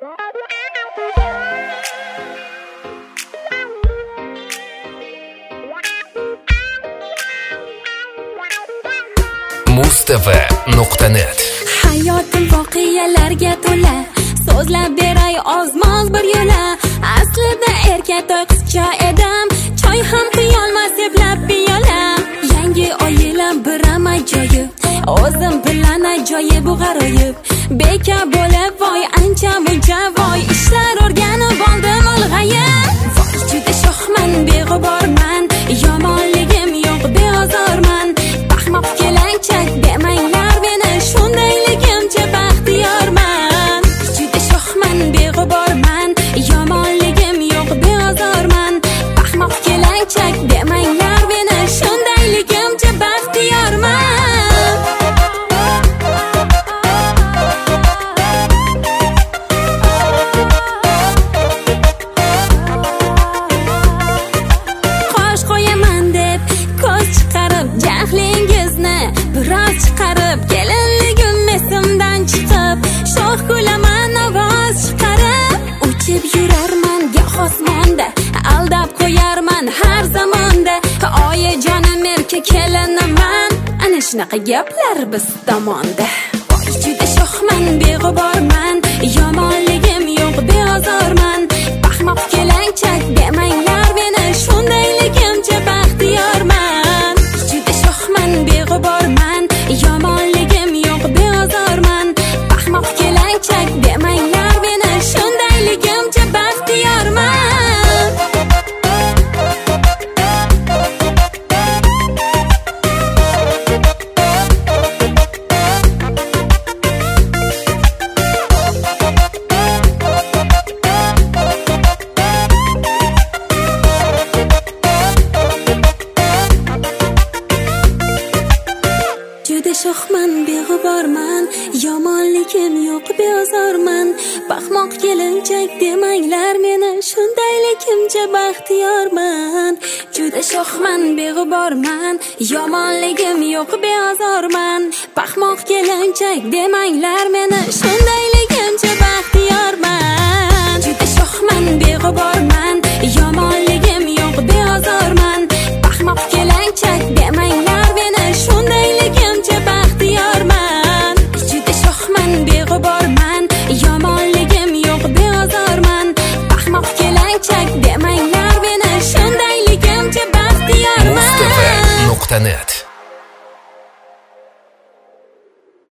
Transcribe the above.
mustv.net. Hayotim voqealarga to'la, so'zlab beray ozmoz bir yo'la. Aslida erkak to'y qizcha edim, choy ham qiyolmas eplab piyola. Yangi oilam biram ajoyib, o'zim bilan ajoyib bu g'aroyib. Beka bo'lib voy ancha muncha voy, ishlar o'rganib oldim ulg'ayib. Voy juda shohman, beg'uborman, yomonligim yo'q, beozorman. Baxmoq kelanchak demanglar meni, shundayligimcha baxtiyorman. Juda shohman, beg'uborman, yomonligim yo'q, beozorman. Baxmoq kelanchak demanglar meni, shundayligimcha baxtiyorman. Qosh qo'yaman deb ko'z chiqarib jahlingizni biroz chiqarib, kelinligim esimdan chiqib, shoh kulaman ovoz chiqarib. Uchib yurarman goh osmonda, aldab qo'yarman har zamonda. Oyijonim erkak keliniman, ana shunaqa gaplar biz tomonda. Voy juda shohman, beg'uborman, yomonligim yo'q, beozorman. Baxmoq kelanchak demanglar meni, shundayligimcha baxtiyorman. Juda shohman, beg'uborman, yomonligim yo'q, beozorman. Baxmoq kelanchak demanglar meni, shundayligimcha baxtiyorman. Juda shohman, beg'uborman, yomonligim yo'q, beozorman. Baxmoq kelinchak demanglar meni, shundayligimcha baxtiyorman. Juda shohman, beg'uborman, yomonligim yo'q, beozorman. Baxmoq kelinchak demanglar meni, shundayligimcha baxtiyorman. Juda shohman, beg'uborman, yomonligim yo'q, beozorman. Baxmoq kelanchak demanglar meni, shundayligimcha baxtiyorman. Juda shohman, beg'uborman, yomonligim yo'q, beozorman. Baxmoq kelanchak demanglar meni, shundayligimcha baxtiyorman. mustv.net